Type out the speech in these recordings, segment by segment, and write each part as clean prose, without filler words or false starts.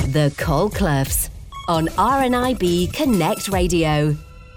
The Colcloughs on RNIB Connect Radio.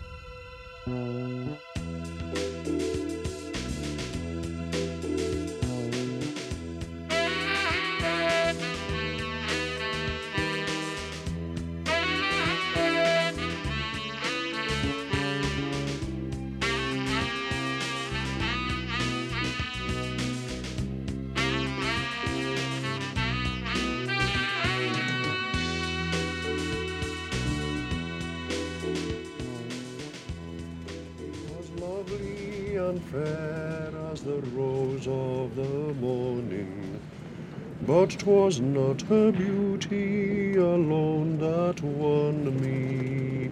Fair as the rose of the morning, but 'twas not her beauty alone that won me.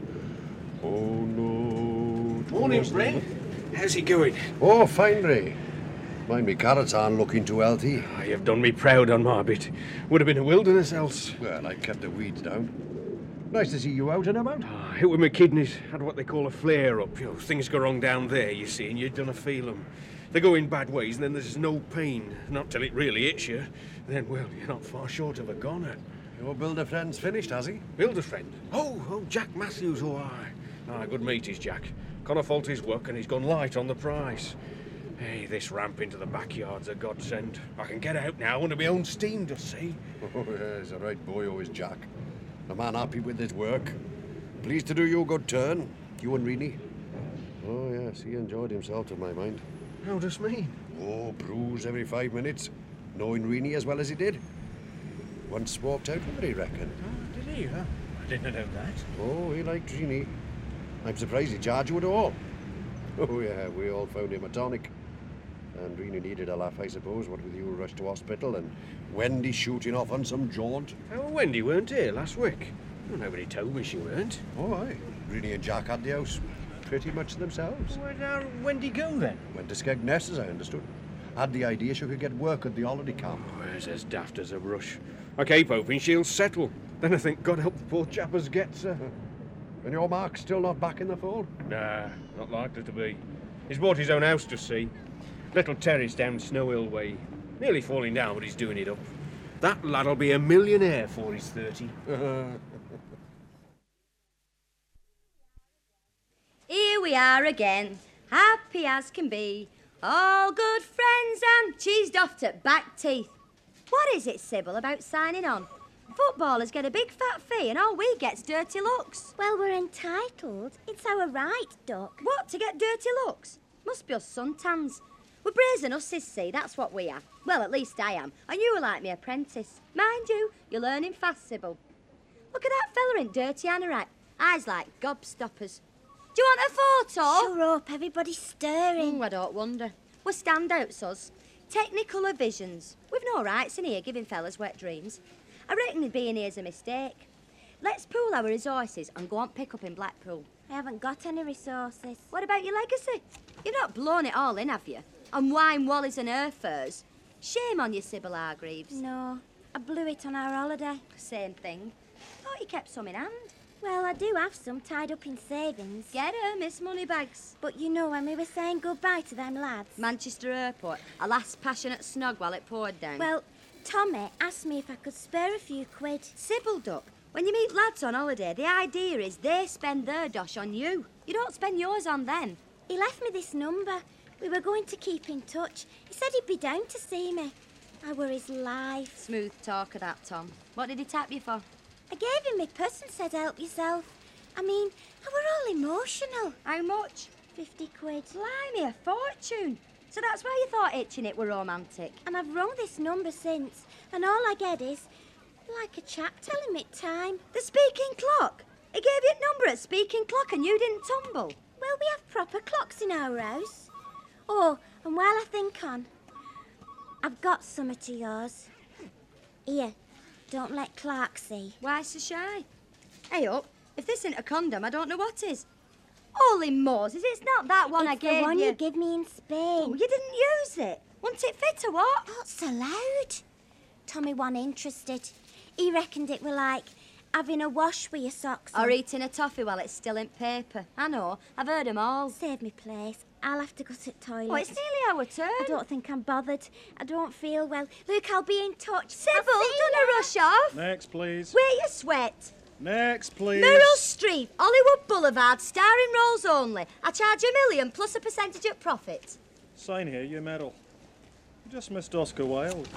Oh no. Morning, Brent. How's it going? Oh, fine, Ray. Mind me carrots aren't looking too healthy. Oh, you've done me proud on my bit. Would have been a wilderness else. Well, I kept the weeds down. Nice to see you out and about. Hit with my kidneys. Had what they call a flare-up. You know, things go wrong down there, you see, and you don't feel them. They go in bad ways, and then there's no pain. Not till it really hits you. Then, well, you're not far short of a goner. Your builder friend's finished, has he? Builder friend? Oh, Jack Matthews, oh, aye. Good mate is Jack. Can't fault his work, and he's gone light on the price. Hey, this ramp into the backyard's a godsend. I can get out now under my own steam, just see. Oh, yeah, he's a right boy, always Jack. A man happy with his work. Pleased to do you a good turn, you and Reenie. Oh, yes, he enjoyed himself, to my mind. How does mean? Oh, bruise every 5 minutes, knowing Reenie as well as he did. Once walked out with her, he reckoned. Oh, did he, huh? I didn't know that. Oh, he liked Reenie. I'm surprised he charged you at all. Oh, yeah, we all found him a tonic. And Reenie needed a laugh, I suppose, what with you rushed to hospital and Wendy shooting off on some jaunt. Oh, Wendy weren't here last week. Well, nobody told me she weren't. Oh, aye. Reenie and Jack had the house pretty much themselves. Where'd our Wendy go, then? Went to Skegness, as I understood. Had the idea she could get work at the holiday camp. Oh, it's as daft as a brush. I keep hoping she'll settle. Then I think God help the poor chap as gets her. And your Mark's still not back in the fold? Nah, not likely to be. He's bought his own house, to see. Little terrace down Snow Hill way. Nearly falling down, but he's doing it up. That lad'll be a millionaire before he's 30. Here we are again, happy as can be. All good friends and cheesed off to back teeth. What is it, Sybil, about signing on? Footballers get a big fat fee and all we get's dirty looks. Well, we're entitled. It's our right, Duck. What, to get dirty looks? Must be us suntans. We're brazen hussies, see, that's what we are. Well, at least I am. And you are like me apprentice. Mind you, you're learning fast, Sybil. Look at that fella in dirty anorak. Eyes like gobstoppers. Do you want a photo? Sure up, everybody's stirring. I don't wonder. We're standouts, us. Technicolor visions. We've no rights in here giving fellas wet dreams. I reckon being here's a mistake. Let's pool our resources and go on pick up in Blackpool. I haven't got any resources. What about your legacy? You've not blown it all in, have you? On wine, wallies and earth furs. Shame on you, Sybil Hargreaves. No, I blew it on our holiday. Same thing. Thought you kept some in hand. Well, I do have some tied up in savings. Get her, Miss Moneybags. But you know when we were saying goodbye to them lads? Manchester Airport, a last passionate snog while it poured down. Well, Tommy asked me if I could spare a few quid. Sybil, Duck, when you meet lads on holiday, the idea is they spend their dosh on you. You don't spend yours on them. He left me this number. We were going to keep in touch. He said he'd be down to see me. I were his life. Smooth talker, that, Tom. What did he tap you for? I gave him my purse and said help yourself. I mean, I were all emotional. How much? 50 quid. Blimey, a fortune. So that's why you thought itching it were romantic. And I've rung this number since, and all I get is like a chap telling me time. The speaking clock? He gave you a number at speaking clock and you didn't tumble. Well, we have proper clocks in our house. Oh, and while I think on, I've got some to yours. Here, don't let Clark see. Why so shy? Hey up, if this isn't a condom, I don't know what is. Holy Moses, it's not that one it's I gave you. the one you give me in Spain. Oh, you didn't use it. Wasn't it fit or what? Not so loud. Tommy wasn't interested. He reckoned it were like having a wash with your socks on. Or eating a toffee while it's still in paper. I know, I've heard 'em all. Save me place. I'll have to go to the toilet. Oh, it's nearly our turn. I don't think I'm bothered. I don't feel well. Look, I'll be in touch. Sybil, don't rush off. Next, please. Where you sweat. Next, please. Meryl Streep, Hollywood Boulevard, starring roles only. I charge $1 million plus a percentage of profit. Sign here your medal. You just missed Oscar Wilde.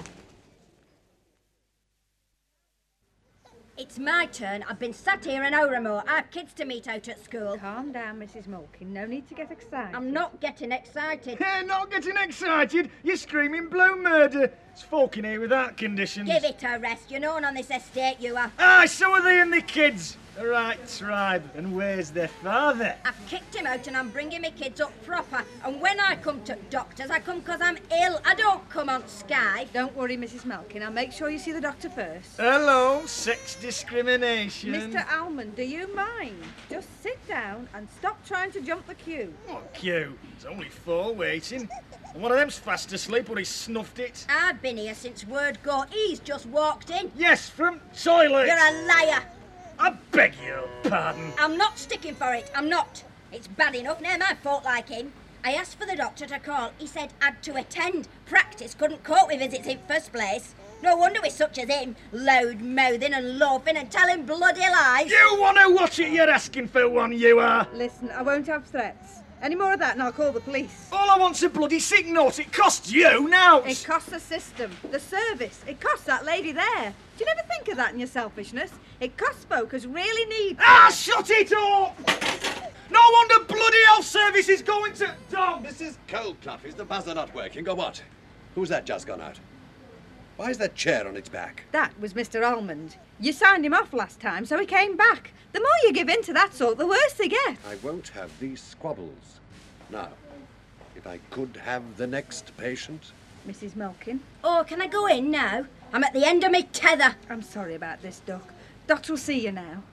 It's my turn. I've been sat here an hour or more. I have kids to meet out at school. Calm down, Mrs. Malkin. No need to get excited. I'm not getting excited. Hey, not getting excited. You're screaming blue murder. It's folk in here without conditions. Give it a rest. You're known on this estate, you are. Aye, so are they and the kids. The right tribe. And where's their father? I've kicked him out and I'm bringing my kids up proper. And when I come to doctors, I come 'cause I'm ill. I don't come on Sky. Don't worry, Mrs. Malkin. I'll make sure you see the doctor first. Hello, sex discrimination. Mr. Almond, do you mind? Just sit down and stop trying to jump the queue. What queue? There's only 4 waiting. And one of them's fast asleep or he snuffed it. I've been here since word go. He's just walked in. Yes, from toilet. You're a liar. I beg your pardon. I'm not sticking for it. I'm not. It's bad enough. Never my fault like him. I asked for the doctor to call. He said I'd to attend. Practice couldn't cope with visits in first place. No wonder with such as him, loud-mouthing and loafing and telling bloody lies. You want to watch it? You're asking for one, you are. Listen, I won't have threats. Any more of that and I'll call the police. All I want's a bloody sick note. It costs you now. It costs the system, the service. It costs that lady there. Do you never think of that in your selfishness? It costs folk as really need... Ah, shut it up! No wonder bloody health service is going to... Dom! Mrs. Coldclough, is the buzzer not working or what? Who's that just gone out? Why is that chair on its back? That was Mr. Almond. You signed him off last time, so he came back. The more you give in to that sort, the worse they get. I won't have these squabbles. Now, if I could have the next patient. Mrs. Malkin, Oh, can I go in now? I'm at the end of my tether. I'm sorry about this, Doc. Doctor will see you now.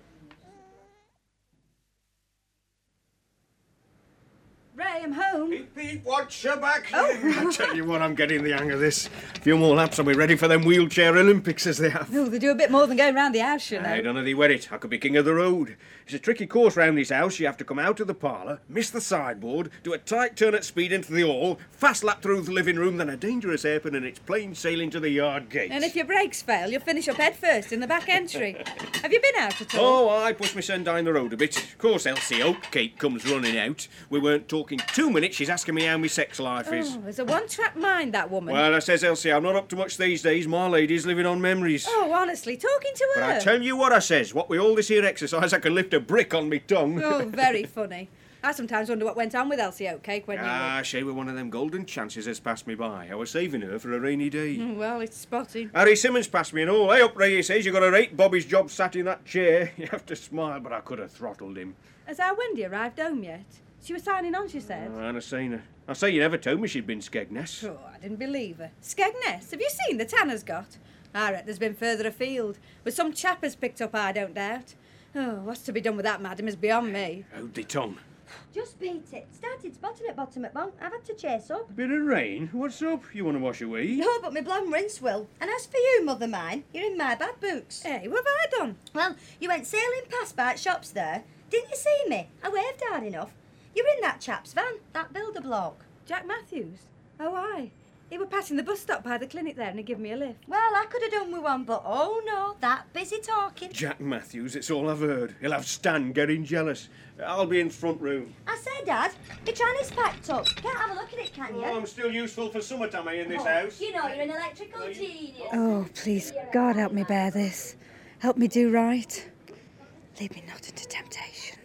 Ray, I'm home. Pete, watch your back. I tell you what, I'm getting the hang of this. A few more laps, I'll be ready for them wheelchair Olympics as they have. Oh, they do a bit more than going round the house, you know. I don't know they wear it. I could be king of the road. It's a tricky course round this house. You have to come out of the parlour, miss the sideboard, do a tight turn at speed into the hall, fast lap through the living room, then a dangerous hairpin and it's plain sailing to the yard gate. And if your brakes fail, you'll finish up head first in the back entry. Have you been out at all? Oh, I pushed my son down the road a bit. Of course, Elsie Oatcake comes running out. We weren't talking 2 minutes. She's asking me how my sex life is. Oh, there's a one-track mind, that woman. Well, I says, Elsie, I'm not up to much these days. My lady's living on memories. Oh, honestly, talking to her. But I tell you what I says. What with all this here exercise, I can lift a brick on me tongue. Oh, very funny. I sometimes wonder what went on with Elsie Oatcake when you were... she were one of them golden chances has passed me by. I was saving her for a rainy day. Well, it's spotty. Harry Simmons passed me and all. Hey up, Ray, he says. You got to rate Bobby's job sat in that chair. You have to smile, but I could have throttled him. Has our Wendy arrived home yet? She was signing on, she said. Oh, I hadn't seen her. I say you never told me she'd been Skegness. Oh, I didn't believe her. Skegness? Have you seen the Tanner's got? I reckon there's been further afield. But some chap has picked up, I don't doubt. Oh, what's to be done with that, madam, is beyond me. How'd they tongue? Just beat it. Started spotting at bottom at bonk. I've had to chase up. Bit of rain? What's up? You want to wash away? No, but my blonde rinse will. And as for you, mother mine, you're in my bad books. Hey, what have I done? Well, you went sailing past by at shops there. Didn't you see me? I waved hard enough. You were in that chap's van, that builder bloke. Jack Matthews? Oh, aye. He were passing the bus stop by the clinic there and he gave me a lift. Well, I could have done with one, but oh no, that busy talking. Jack Matthews, it's all I've heard. He'll have Stan getting jealous. I'll be in front room. I say, Dad, your tranny's packed up. Can't have a look at it, can you? Oh, I'm still useful for summertime in this house. You know, you're an electrical genius. Oh, please, God, help me bear this. Help me do right. Lead me not into temptation.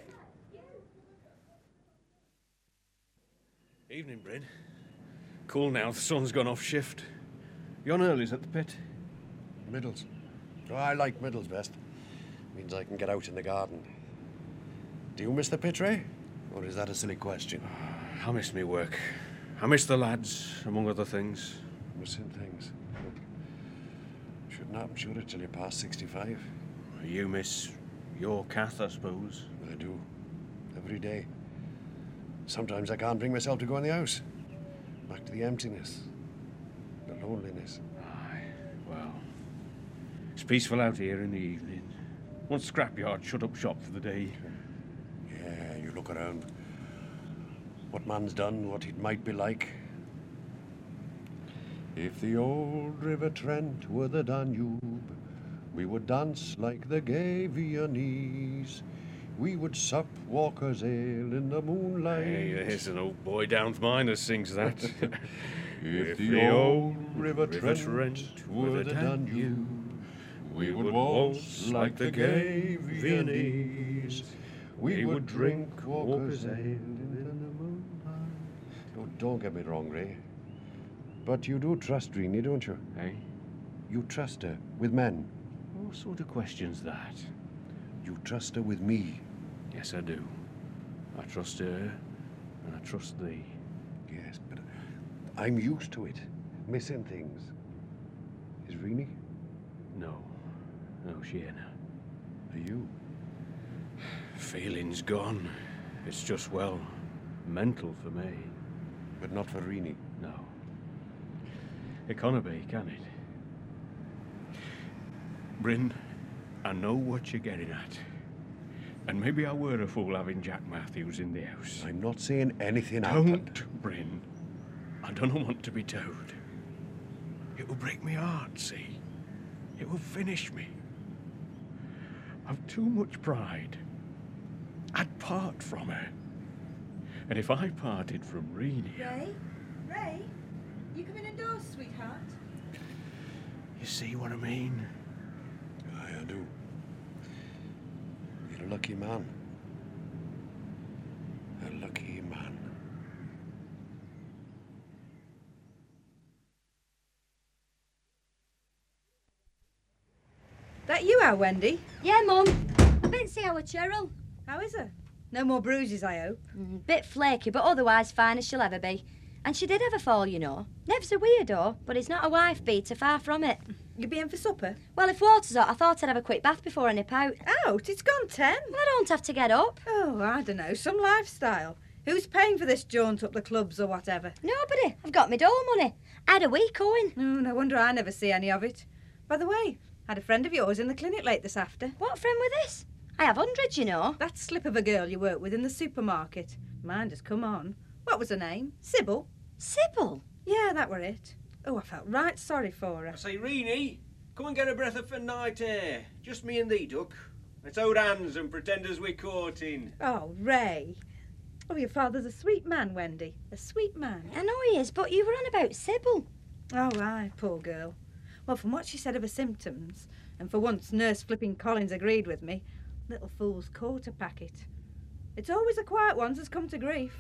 Evening, Bryn. Cool now, the sun's gone off shift. Yon Early's at the pit. Middles. Oh, I like Middles best. Means I can get out in the garden. Do you miss the pit, Ray? Or is that a silly question? I miss me work. I miss the lads, among other things. Missing things. Shouldn't happen, should it, till you're past 65? You miss your Kath, I suppose. I do. Every day. Sometimes I can't bring myself to go in the house. Back to the emptiness. The loneliness. Aye, well. It's peaceful out here in the evening. One scrapyard shut up shop for the day. Yeah, you look around. what man's done, what it might be like. If the old River Trent were the Danube, we would dance like the gay Viennese. We would sup Walker's ale in the moonlight. Hey, there's an old boy down mine that sings that. If the old River Trent were the Danube, we would waltz like the gay Viennese. We would drink Walker's ale in the moonlight. Oh, don't get me wrong, Ray. But you do trust Rini, don't you? Hey? You trust her with men. What sort of question's that? You trust her with me. Yes, I do. I trust her, and I trust thee. Yes, but I'm used to it. Missing things. Is Rini? No. No, she ain't. Are you? Feeling's gone. It's just, well, mental for me. But not for Rini? No. It can't be, can it? Bryn, I know what you're getting at. And maybe I were a fool having Jack Matthews in the house. I'm not saying anything. Don't, Bryn. I don't want to be told. It will break me heart, see? It will finish me. I've too much pride. I'd part from her. And if I parted from Rini... Ray? You coming indoors, sweetheart? You see what I mean? Aye, I do. You're a lucky man. A lucky man. That you are, Wendy? Yeah, Mum. I've been to see our Cheryl. How is her? No more bruises, I hope. Bit flaky, but otherwise fine as she'll ever be. And she did have a fall, you know. Nev's a weirdo, but he's not a wife beater, far from it. You be in for supper? Well, if water's hot, I thought I'd have a quick bath before I nip out. Out? It's gone 10. Well, I don't have to get up. Oh, I don't know, some lifestyle. Who's paying for this jaunt up the clubs or whatever? Nobody. I've got my dole money. I had a week owing. Oh, no wonder I never see any of it. By the way, I had a friend of yours in the clinic late this after. What friend was this? I have hundreds, you know. That slip of a girl you work with in the supermarket. Mind has come on. What was her name? Sybil? Sybil? Yeah, that were it. Oh, I felt right sorry for her. I say, Rini, come and get a breath of for night air. Just me and thee, duck. Let's hold hands and pretend as we're courting. Oh, Ray. Oh, your father's a sweet man, Wendy. A sweet man. I know he is, but you were on about Sybil. Oh, aye, poor girl. Well, from what she said of her symptoms, and for once Nurse Flipping Collins agreed with me, little fool's caught a packet. It's always the quiet ones that's come to grief.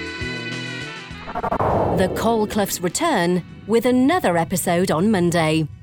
The Coalcloughs return with another episode on Monday.